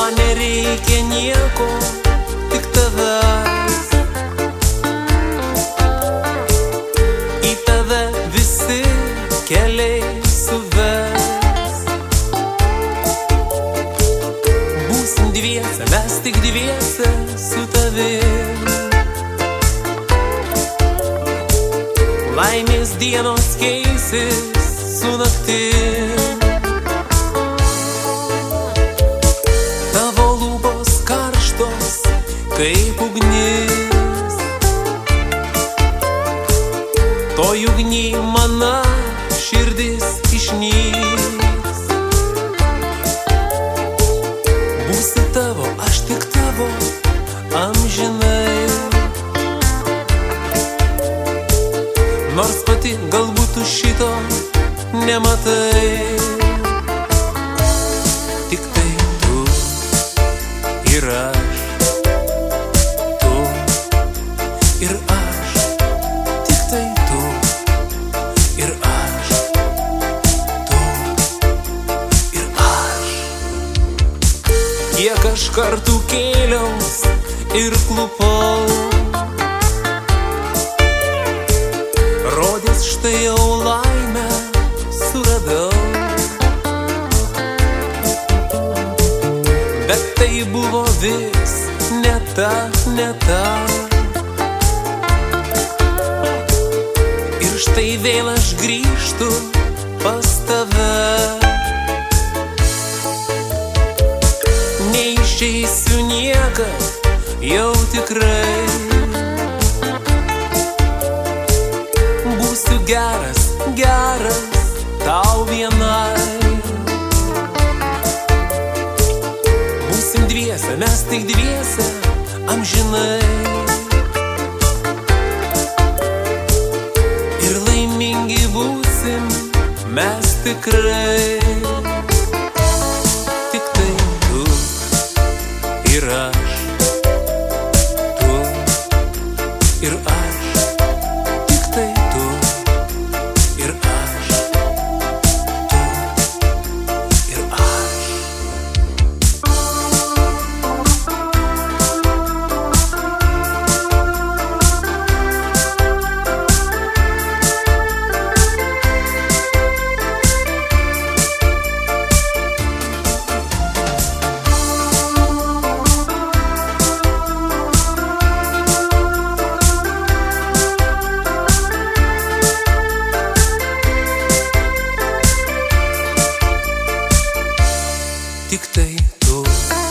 man nereikia nieko, tik tavęs. Į tave visi keliai suves. Būsim dviese, mes tik dviese su tavim. Laimės dienos keisis su naktim. Tavo lūpos karštos kaip ugnis. Toj ugny mana širdis išnys. Būsi tavo, aš tik tavo, amžinai. Nors pati galbūt tu šito nematai. Tik tai tu ir aš, tu ir aš. Tik tai tu ir aš, tu ir aš. Kiek aš kartų kėliaus ir klupau, rodės štai jau laimę suradau. Bet tai buvo vis ne ta, ne ta. Ir štai vėl aš grįžtu pas tave. Neišeisiu niekad, jau tikrai. Būsiu geras, geras tau vienai. Būsim dviese, mes tik dviese, amžinai. Ir laimingi būsim mes tikrai. Tik tai tu ir aš, tu ir aš. Tik tai tu ir aš, tu ir aš. Tik tai tu.